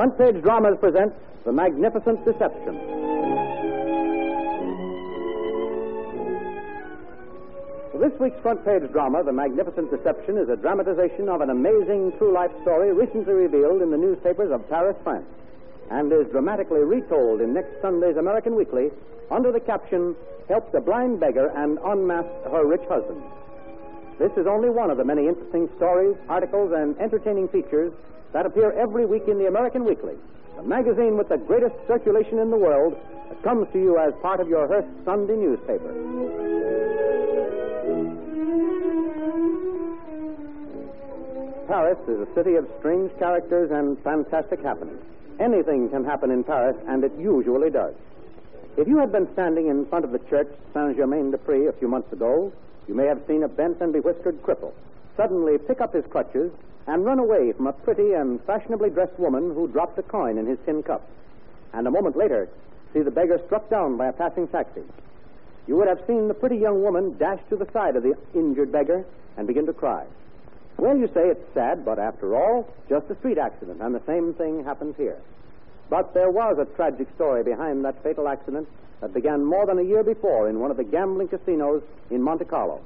Front Page Dramas present The Magnificent Deception. This week's Front Page drama, The Magnificent Deception, is a dramatization of an amazing true-life story recently revealed in the newspapers of Paris, France, and is dramatically retold in next Sunday's American Weekly under the caption, Help the Blind Beggar and Unmask Her Rich Husband. This is only one of the many interesting stories, articles, and entertaining features that appear every week in the American Weekly, the magazine with the greatest circulation in the world that comes to you as part of your Hearst Sunday newspaper. Paris is a city of strange characters and fantastic happenings. Anything can happen in Paris, and it usually does. If you had been standing in front of the church Saint-Germain-des-Prés a few months ago, you may have seen a bent and bewhiskered cripple suddenly pick up his crutches and run away from a pretty and fashionably dressed woman who dropped a coin in his tin cup, and a moment later see the beggar struck down by a passing taxi. You would have seen the pretty young woman dash to the side of the injured beggar and begin to cry. Well, you say it's sad, but after all, just a street accident, and the same thing happens here. But there was a tragic story behind that fatal accident that began more than a year before in one of the gambling casinos in Monte Carlo.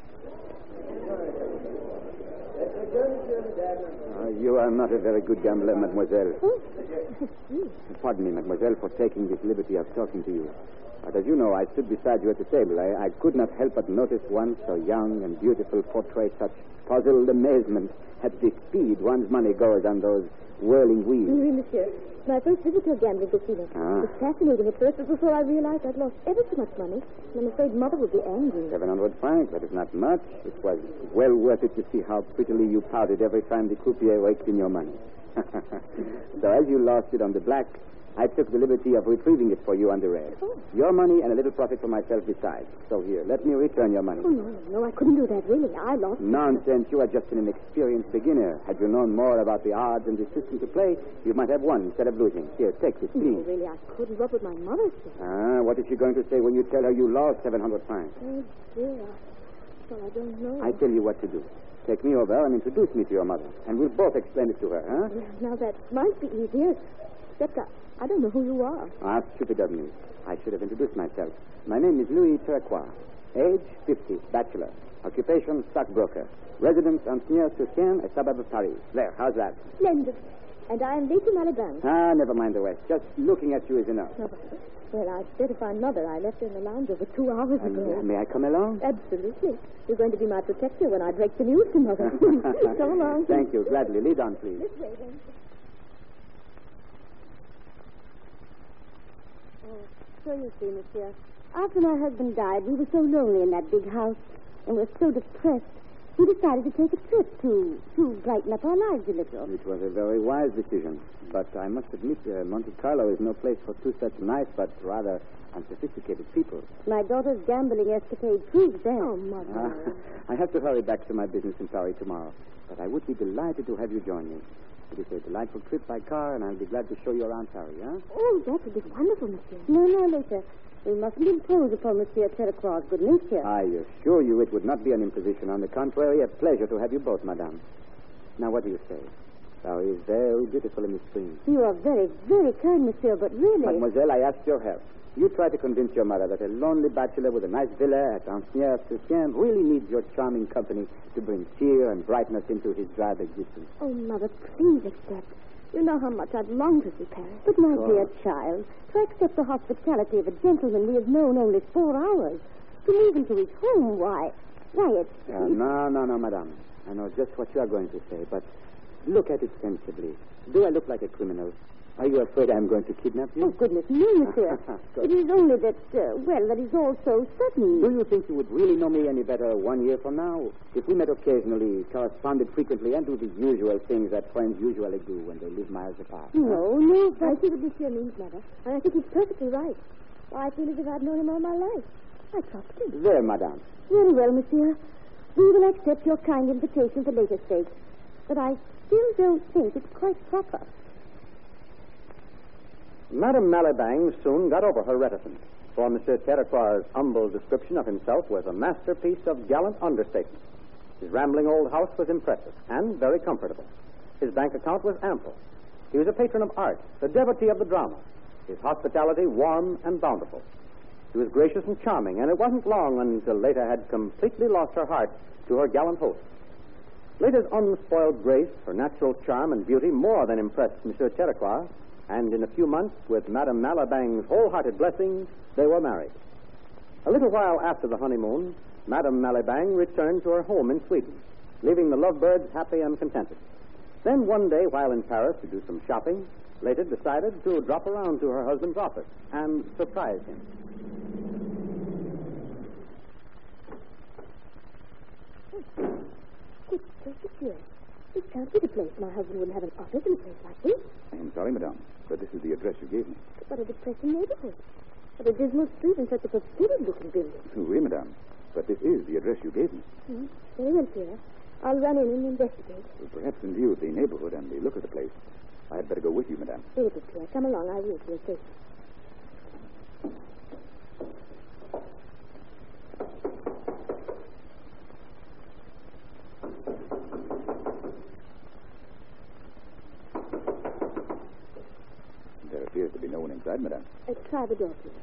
You are not a very good gambler, mademoiselle. Pardon me, mademoiselle, for taking this liberty of talking to you. But as you know, I stood beside you at the table. I could not help but notice one so young and beautiful portray such puzzled amazement at the speed one's money goes on those whirling wheels. Oui, monsieur. My first visit to a gambling casino. It was fascinating at first, but before I realized I'd lost ever so much money, and I'm afraid Mother would be angry. 700 francs, that is not much. It was well worth it to see how prettily you pouted every time the croupier raked in your money. So as you lost it on the black, I took the liberty of retrieving it for you on the red. Oh. Your money and a little profit for myself besides. So here, let me return your money. Oh, no, I couldn't do that, really. I lost... Nonsense. You are just an inexperienced beginner. Had you known more about the odds and the system to play, you might have won instead of losing. Here, take this, please. No, really, I couldn't. What would my mother say? What is she going to say when you tell her you lost 700 francs? Oh, dear. Well, I don't know. I tell you what to do. Take me over and introduce me to your mother, and we'll both explain it to her, huh? Well, now, that might be easier. Except I don't know who you are. Stupid of me. I should have introduced myself. My name is Louis Turquois. Age, 50, bachelor. Occupation, stockbroker. Residence, Antnières-sur-Seine, a suburb of Paris. There, how's that? Splendid. And I am Lady Malibran. Never mind the rest. Just looking at you is enough. No, well, I'd better find Mother. I left her in the lounge over 2 hours ago. May I come along? Absolutely. You're going to be my protector when I break the news to Mother. Come along. Thank you. Gladly. Lead on, please. This way, then. So you see, monsieur, after my husband died, we were so lonely in that big house, and were so depressed, we decided to take a trip to brighten up our lives a little. It was a very wise decision. But I must admit, Monte Carlo is no place for two such nice but rather unsophisticated people. My daughter's gambling escapade proves that. Oh, Mother. I have to hurry back to my business in Paris tomorrow. But I would be delighted to have you join me. It is a delightful trip by car, and I'll be glad to show you around Paris, huh? Oh, that would be wonderful, monsieur. No, later. We mustn't impose upon Monsieur Terriquois' good nature. I assure you it would not be an imposition. On the contrary, a pleasure to have you both, madame. Now, what do you say? Paris is very beautiful in the spring. You are very, very kind, monsieur, but really... Mademoiselle, I ask your help. You try to convince your mother that a lonely bachelor with a nice villa at Antnières-sur-Seine really needs your charming company to bring cheer and brightness into his drab existence. Oh, Mother, please accept. You know how much I'd long to see Paris. But, my dear child, to accept the hospitality of a gentleman we have known only 4 hours, to move into his home, why, it's... No, madame. I know just what you are going to say, but look at it sensibly. Do I look like a criminal? Are you afraid I'm going to kidnap you? Oh, goodness me, monsieur. It is only that, that is all so sudden. Do you think you would really know me any better 1 year from now? If we met occasionally, corresponded frequently, and do the usual things that friends usually do when they live miles apart. No, I see what monsieur means, Mother. And I think he's perfectly right. Why, I feel as if I'd known him all my life. I trust him. There, madame. Very well, monsieur. We will accept your kind invitation at a later stage. But I still don't think it's quite proper. Madame Malibran soon got over her reticence, for Monsieur Terriquois' humble description of himself was a masterpiece of gallant understatement. His rambling old house was impressive and very comfortable. His bank account was ample. He was a patron of art, a devotee of the drama. His hospitality warm and bountiful. She was gracious and charming, and it wasn't long until Leda had completely lost her heart to her gallant host. Leda's unspoiled grace, her natural charm and beauty more than impressed Monsieur Terricois, and in a few months, with Madame Malabang's wholehearted blessing, they were married. A little while after the honeymoon, Madame Malabang returned to her home in Sweden, leaving the lovebirds happy and contented. Then one day, while in Paris to do some shopping, Leda decided to drop around to her husband's office and surprise him. It's secure. It can't be the place. My husband wouldn't have an office in a place like this. I am sorry, madame, but this is the address you gave me. What a depressing neighborhood. What a dismal street and such a forbidding-looking building. Oui, madame, but this is the address you gave me. Very well, Pierre. I'll run in and investigate. Well, perhaps in view of the neighborhood and the look of the place, I had better go with you, madame. Very good, Pierre. Come along. I will, for your sake. There appears to be no one inside, madame. Try the door, Pierre.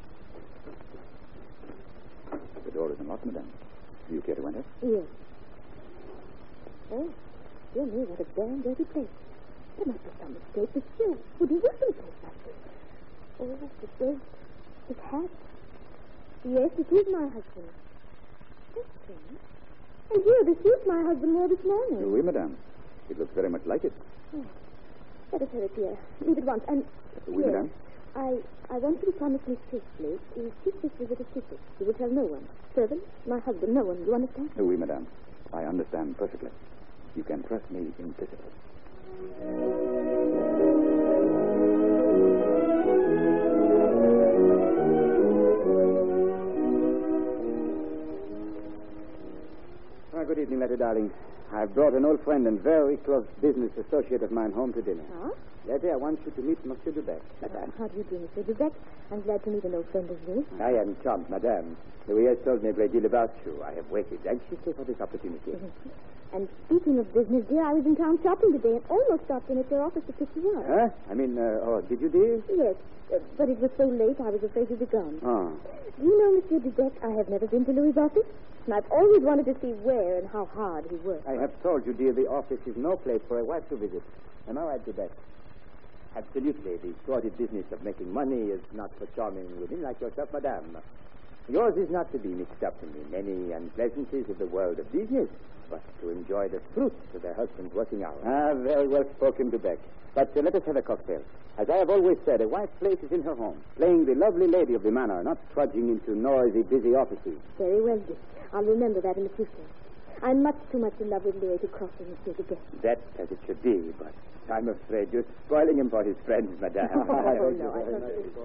The door is unlocked, madame. Do you care to enter? Yes. Oh, dear me, what a damn dirty place. There must be some mistake. Monsieur wouldn't work in a place like this. Oh, the dirt, his hat. Yes, it is my husband. That's strange. And here, the suit my husband wore this morning. Oui, madame. It looks very much like it. Oh. Let us hurry, Pierre. Leave at once. And, Oui, yes, madame. I want you to promise me faithfully to keep this visit a secret. You will tell no one. Servant, my husband, no one. You understand? Oui, madame. I understand perfectly. You can trust me implicitly. Good evening, Letty, darling. I've brought an old friend and very close business associate of mine home to dinner. Huh? Letty, I want you to meet Monsieur Dubec, madame. How do you do, Mr. Dubec? I'm glad to meet an old friend of yours. I am charmed, madame. Louis has told me a great deal about you. I have waited anxiously for this opportunity. And speaking of business, dear, I was in town shopping today and almost stopped in at your office to pick you up. Huh? Did you, dear? Yes, but it was so late I was afraid you'd be gone. Oh. Do you know, Monsieur Dubec, I have never been to Louis' office, and I've always wanted to see where and how hard he works. I have told you, dear, the office is no place for a wife to visit. Am I right, Dubec? Absolutely. The sordid business of making money is not for charming women like yourself, madame. Yours is not to be mixed up in the many unpleasantries of the world of business, but to enjoy the fruits of their husband's working hours. Ah, very well spoken, Dubec. But let us have a cocktail. As I have always said, a wife's place is in her home, playing the lovely lady of the manor, not trudging into noisy, busy offices. Very well, Dick. I'll remember that in the future. I'm much too much in love with Louis to cross with Monsieur Dubec. That's as it should be, but I'm afraid you're spoiling him for his friends, madame. Oh, no, I don't think so.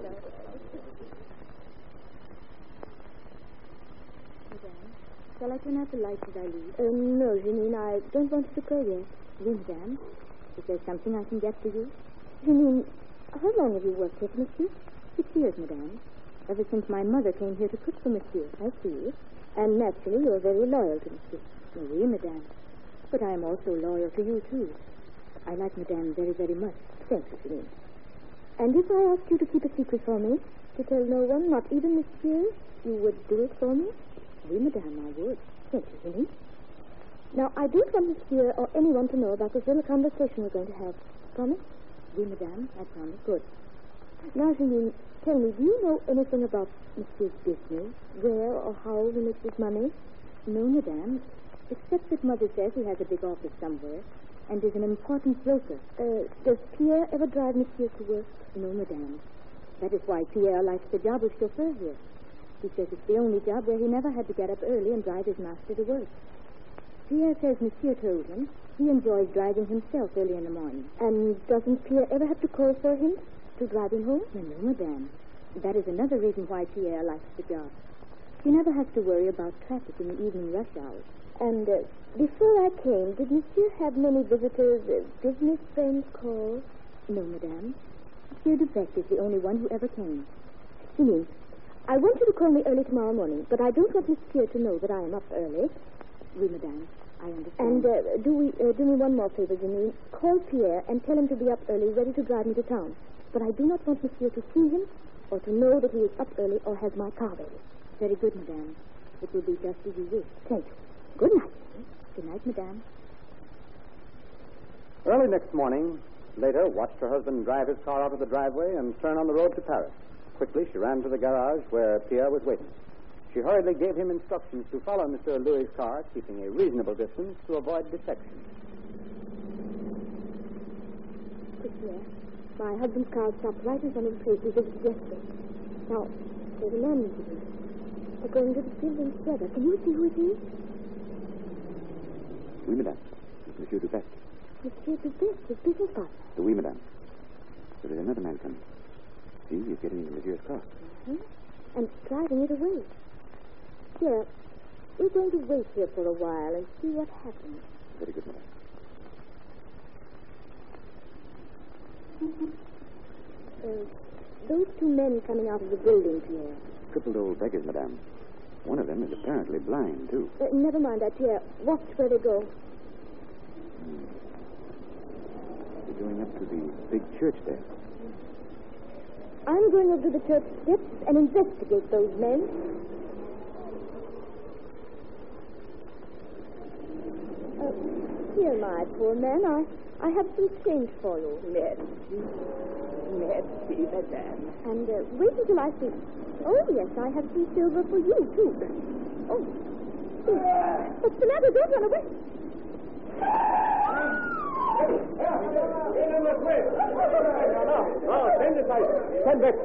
Madame, shall I turn out the lights as I leave? No, Janine, I don't want you to go yet. Oui, madame. Is there something I can get for you? Janine, how long have you worked here for Monsieur? 6 years, madame. Ever since my mother came here to cook for Monsieur. I see. And naturally, you're very loyal to Monsieur. Oui, madame. But I am also loyal to you, too. I like madame very, very much. Thank you, Janine. And if I asked you to keep a secret for me, to tell no one, not even Monsieur, you would do it for me? Oui, madame, I would. Thank you, Janine. Now, I don't want Monsieur or anyone to know about this little conversation we're going to have. Promise? Oui, madame, I promise. Good. Now, Janine, tell me, do you know anything about Monsieur's business? Where or how he makes his money? No, madame. Except that Mother says he has a big office somewhere and is an important broker. Does Pierre ever drive Monsieur to work? No, madame. That is why Pierre likes the job of chauffeur here. He says it's the only job where he never had to get up early and drive his master to work. Pierre says Monsieur told him he enjoys driving himself early in the morning. And doesn't Pierre ever have to call for him to drive him home? No, madame. That is another reason why Pierre likes the job. He never has to worry about traffic in the evening rush hours. And before I came, did Monsieur have many visitors, business friends call? No, madame. Monsieur Dubec is the only one who ever came. Janine, I want you to call me early tomorrow morning, but I don't want Monsieur to know that I am up early. Oui, madame. I understand. And do me one more favor, Janine. Call Pierre and tell him to be up early, ready to drive me to town. But I do not want Monsieur to see him or to know that he is up early or has my car ready. Very good, madame. It will be just as you wish. Thanks. Good night. Good night, madame. Early next morning, Leda watched her husband drive his car out of the driveway and turn on the road to Paris. Quickly, she ran to the garage where Pierre was waiting. She hurriedly gave him instructions to follow Monsieur Louis' car, keeping a reasonable distance to avoid detection. Pierre, my husband's car stopped right in front of the place we visited yesterday. Now, there's a man meeting here. They're going to the building together. Can you see who it is? Oui, madame. It's Monsieur Dupest. Monsieur Dupest, his business partner. Oui, madame. There is another man coming. See, he's getting into Monsieur's car. Mm-hmm. And driving it away. Here, we're going to wait here for a while and see what happens. Very good, madame. Those two men coming out of the building, Pierre. Crippled old beggars, madame. One of them is apparently blind, too. Never mind that, Pierre. Watch where they go. They're going up to the big church there. I'm going over to the church steps and investigate those men. Here, my poor man, I have some change for you. Merci, madame. And wait until I see. Oh, yes, I have some silver for you, too. Oh. What's the matter? Don't run away. No, stand aside. Stand back.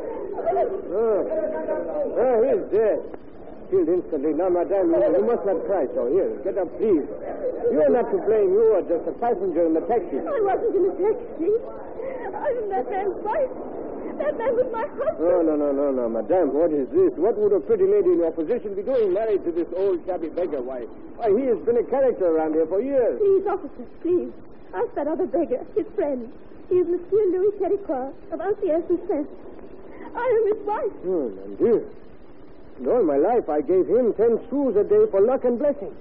He's dead. Killed instantly. Now, madame, you must not cry so. Here, get up, please. You are not to blame. You are just a passenger in the taxi. I wasn't in the taxi. I'm that man's wife. That man was my husband. No, madame. What is this? What would a pretty lady in your position be doing married to this old shabby beggar? Why, he has been a character around here for years. Please, officer, please. Ask that other beggar, his friend. He is Monsieur Louis Terricois of Ancier-Sous-Saint. I am his wife. Oh, mon Dieu. And all my life I gave him 10 sous a day for luck and blessing.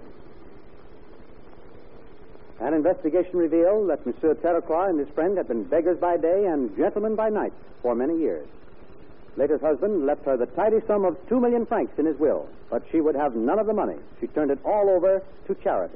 An investigation revealed that Monsieur Terricois and his friend had been beggars by day and gentlemen by night for many years. Leda's husband left her the tidy sum of 2 million francs in his will, but she would have none of the money. She turned it all over to charity.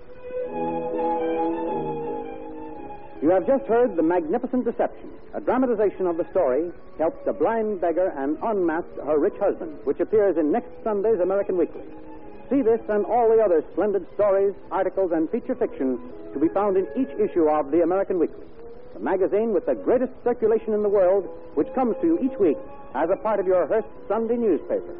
You have just heard The Magnificent Deception, a dramatization of the story, Helped a Blind Beggar and Unmasked Her Rich Husband, which appears in next Sunday's American Weekly. See this and all the other splendid stories, articles, and feature fiction to be found in each issue of the American Weekly, the magazine with the greatest circulation in the world, which comes to you each week as a part of your Hearst Sunday newspaper.